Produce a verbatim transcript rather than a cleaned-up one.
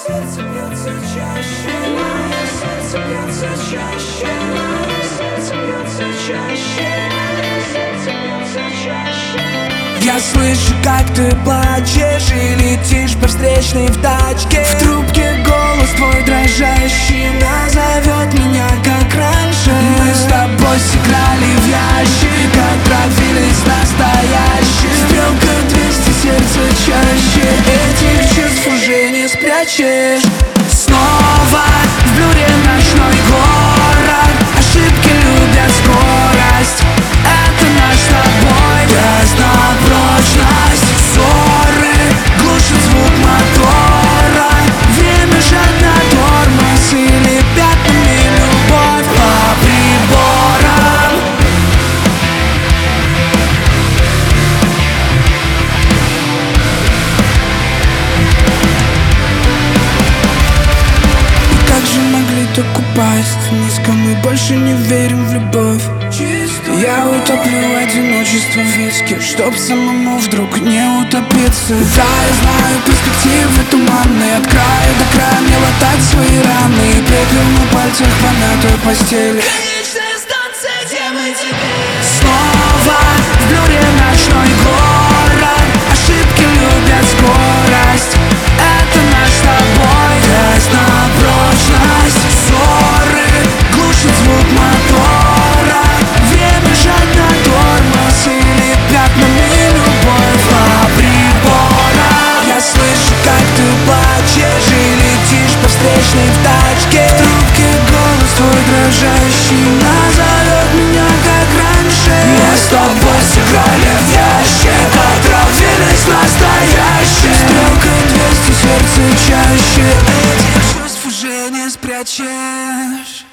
сердце бьется чаще, мое сердце бьется чаще, мое сердце бьется чаще, мое сердце бьется чаще. Я слышу, как ты плачешь и летишь по встречной в тачке. В трубке голос твой дрожащий назовет меня, как раньше. Мы с тобой сыграли в ящик, отправились настоящий. Стрелка двести, сердце чаще, этих чувств уже не спрячешь. Снова в блюре ночной город, ошибки любят скорость. Это наш с тобой тест на прочность. Ссоры глушит звук мотора, время жадно тормоз или пятнами любовь по приборам. И как же могли так упасть низко, мы больше не верим в любовь. Я утоплю одиночество в виске, чтоб самому вдруг не утопиться. Да, я знаю, перспективы туманные, от края до края мне латать свои раны. И пепел на пальцах помятой постели. Конечная станция, где мы теперь? Снова в блюре ночной город, ошибки любят скорость. Это наш с тобой тест на прочность. Ссоры глушит звук мотора, время жадно тормоз или пятнами любовь по приборам. Я слышу, как ты плачешь и летишь по встречной в тачке. В трубке голос твой дрожащий назовет меня, как раньше. Мы с тобой сыграли в ящик, отравились настоящим. Стрелка двести, сердце чаще, этих чувств уже не спрячешь.